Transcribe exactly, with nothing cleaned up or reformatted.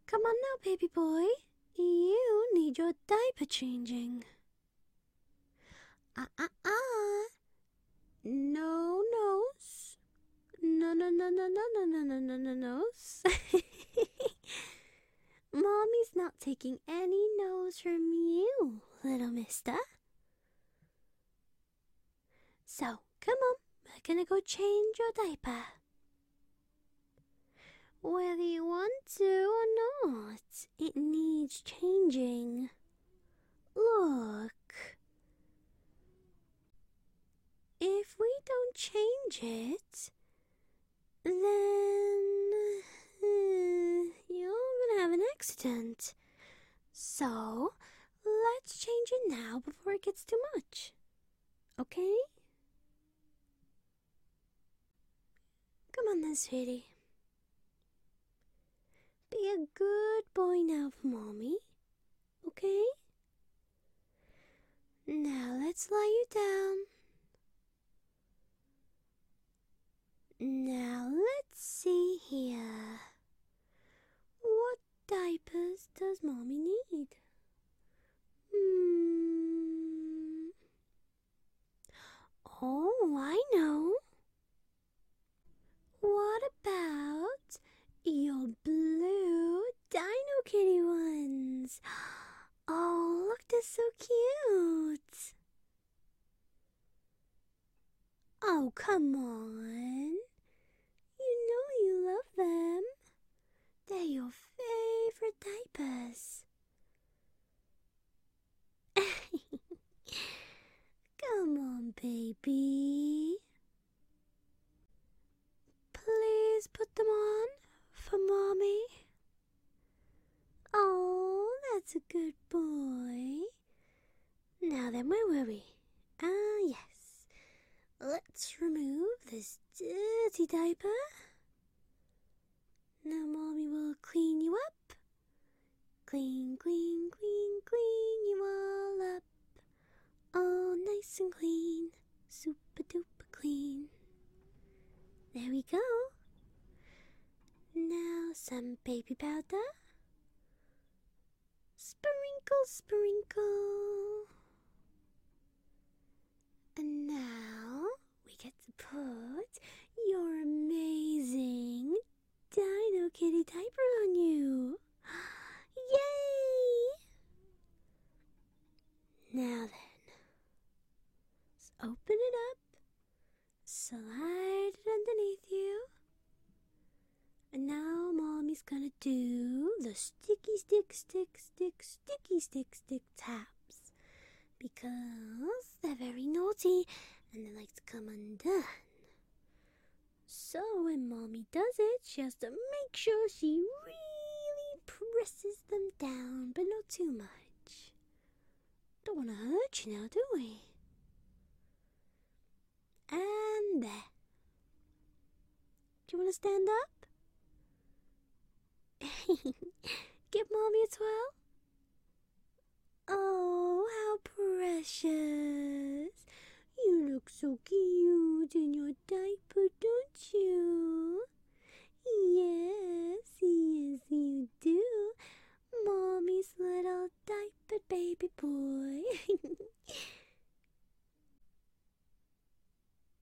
Come on now, baby boy. You need your diaper changing. Ah, ah, ah. No nose. No, no, no, no, no, no, no, no, no, no, nose. Mommy's not taking any nose from you, little mister. So, come on, we're gonna go change your diaper. Whether you want to or not, it needs changing. Look. If we don't change it, then uh, you're gonna have an accident. So, let's change it now before it gets too much. Okay? Come on then, sweetie. Be a good boy now for Mommy. Okay? Now let's lie you down. Now let's see here. What diapers does Mommy need? Hmm. Oh, I know. What about your blue Dino Kitty ones? Oh, look, they're so cute. Oh, come on. You know you love them. They're your favorite diapers. Come on, baby. Please put them on for Mommy. Oh, that's a good boy. Now then, where were we? Ah, yes. Let's remove this dirty diaper. Now Mommy will clean you up. Clean, clean, clean, clean you all up. All nice and clean. Super duper clean. There we go. Now some baby powder. Sprinkle, sprinkle. And now we get to put your amazing Dino Kitty diaper on you. Yay! Now then, let's open it up, slide it underneath you, and now Mommy's gonna do the sticky stick, stick, stick, sticky stick, stick taps, because they're very naughty and they like to come undone. So when Mommy does it, she has to make sure she really presses them down, but not too much. Don't want to hurt you now, do we? And there. Do you want to stand up? Give Mommy a twirl. Oh, how precious. You look so cute in your diaper, don't you?